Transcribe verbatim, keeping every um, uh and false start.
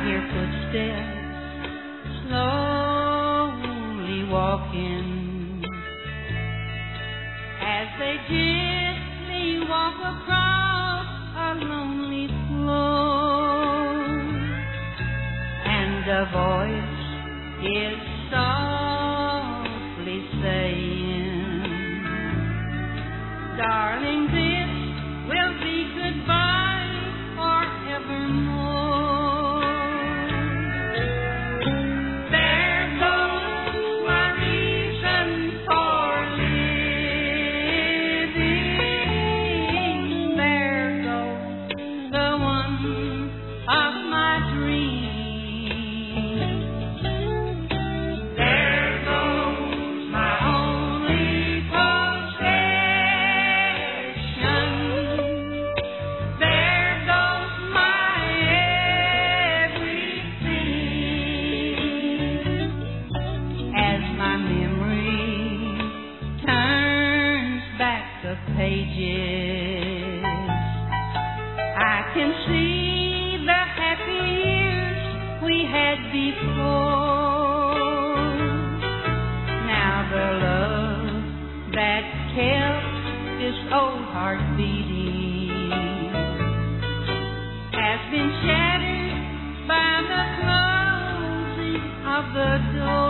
hear footsteps slowly walking as they gently walk across a lonely floor, and a voice is softly saying, darling, this will be goodbye forevermore. There goes my reason for living. There goes the one of my dreams. There goes my only possession. There goes my everything. As my memory turns back the pages, I can see the happy years we had before. Now the love that kept this old heart beating has been shattered by the closing of the door.